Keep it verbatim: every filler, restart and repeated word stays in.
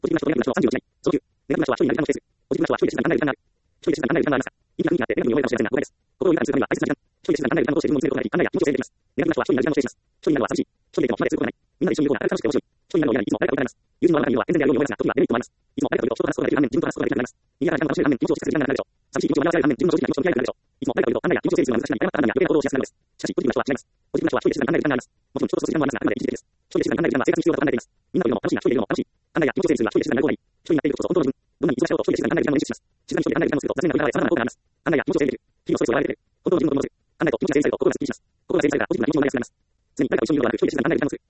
ポジティブな人とネガティブな人のさんじゅういち枚。早急。ネガティブな人は一人になりたいのを制する。ポジティブな人は一人で静かに考える時間がある。一人で静かに考える時間がありますが、意味が意味があってネガティブに思えるかもしれませんが、誤解です。心を豊かにするためには大切な時間。一人で静かに考える時間を通して自分の常に行い、考えや気持ちを整理できます。ネガティブな人は一人になる時間を制します。一人になるのは寂しい。一人でいても暇ですることがない。みんなで一緒にいる方が楽しくて面白い。一人になるのを嫌にいつも誰かと比べます。友人のある中にいるのは全然であるように思いますが、時にはデメリットもあります。いつも誰かと人と話すことができる反面、自分と話すことができなくなります。賑やかな時間が楽しめる反面、気持ちを落ち着かせる時間がなくなるでしょう。寂しい気持ちを紛らわせる反面、自分の正直な気持ちと向き合えなくなるでしょう。いつも誰かといると考えや気持ちを整理するのが難しくなり、誤った判断や余計な行動をしやすくなるのです。しかし、ポジティブな人は違います。ポジティブな人は一人で静かに考える時間があります。もちろん人と過ごす時間もありますが、あくまで一時的です。一人で静かに考える時間は生活に必要だと考えています。みんなといるのも楽しいが、一人でいるのも楽しい。考えや気持ちを整理するが一人で静かになる方がいい。一人になっていることこそ本当の自分。どんなに忙しいことを一人で静かに考える時間を意識します。静かに一人で考える時間をすると、雑念が裏側へ様々な効果があります。考えや気持ちを整理できる。日々のストレスを和らげてくれる。本当の自分を取り戻せる。考えと気持ちが整理されると心がすっきりします。心が整理されたらポジティブな気持ちも前が進めます。常に誰かと一緒にいるのではなく、一人で静かに考える時間をする。